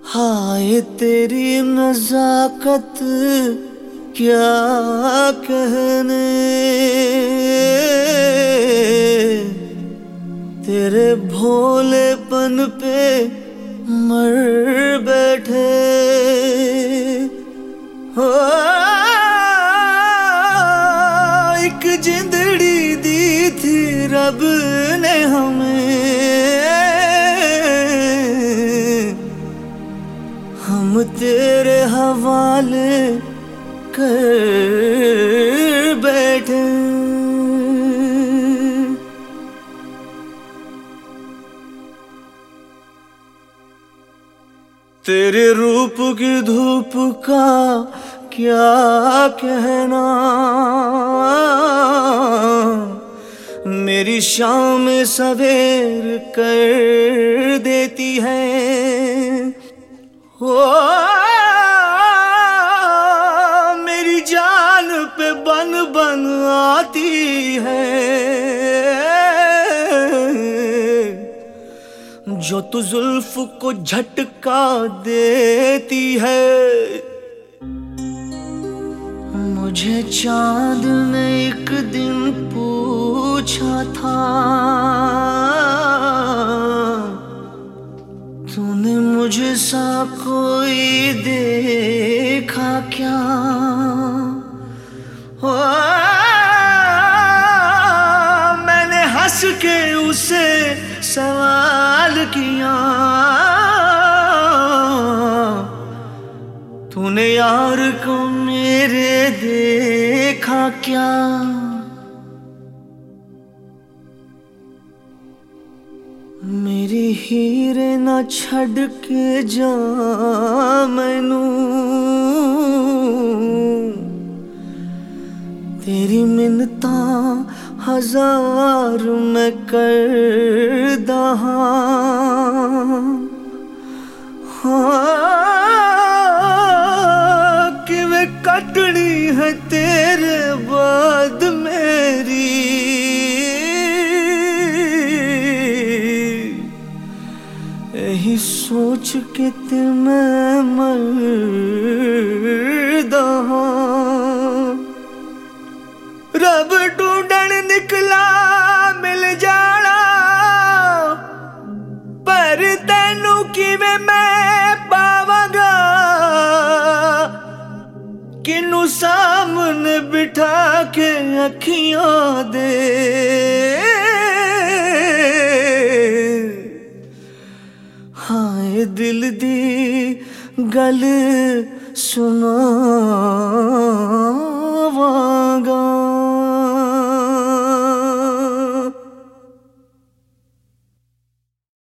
हाय तेरी नजाकत क्या कहने, तेरे भोलेपन पे मर बैठे हो। एक जिंदड़ी दी थी रब ने हमें, हम तेरे हवाले कर बैठे। तेरे रूप की धूप का क्या कहना, मेरी शाम सवेर कर देती है हो। मेरी जान पे बन बन आती है, जो तू जुल्फ को झटका देती है। मुझे चांद ने एक दिन पूछा था, तूने मुझे सा कोई देखा क्या हो। मैंने हंस के उसे सवाल किया, तूने यार को मेरे देखा क्या। मेरी हीरे ना छड़ के जा मैनू, तेरी मिन्नता हजार मैं करदा हां। किवें कटनी है तेरे बाद मेरी, यही सोच के ते मैं मरदा हां। रब ढूंढन निकला मिल जाना, पर तेनू किवें मैं पावांगा। किनू सामने बिठा के अखियां दे, हाय दिल दी गल सुना।